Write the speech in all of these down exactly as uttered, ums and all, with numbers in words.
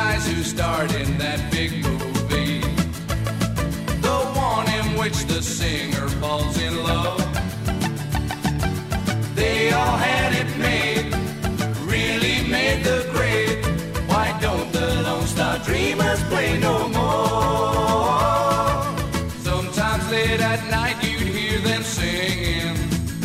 guys who starred in that big movie, the one in which the singer falls in love. They all had it made, really made the grade. Why don't the Lone Star Dreamers play no more? Sometimes late at night you'd hear them singing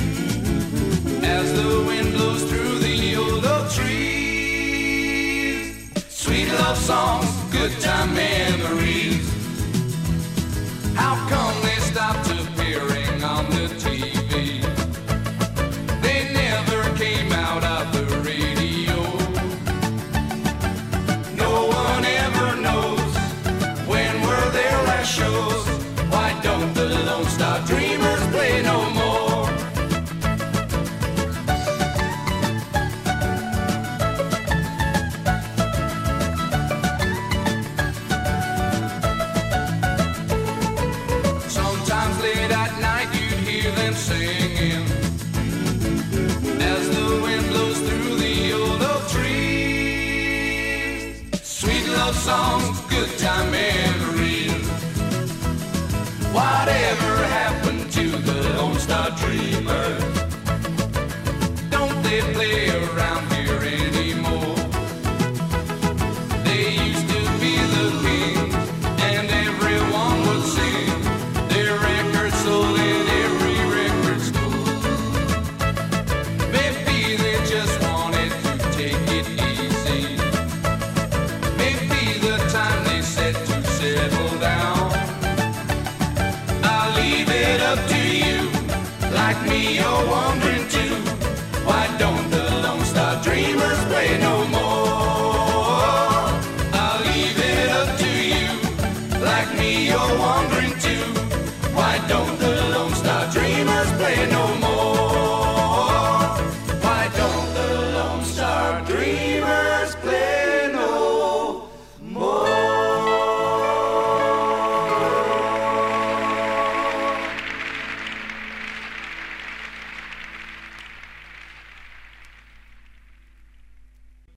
as the wind blows through the old oak trees. Sweet love songs, good time memories. How come they stopped appearing on the T V? They never came out of the radio. No one ever knows when were their last shows. Why don't the Lone Star Dreamers play no more? Singing as the wind blows through the old oak trees. Sweet love songs, good time memories. Whatever happened to the Lone Star Dreamers?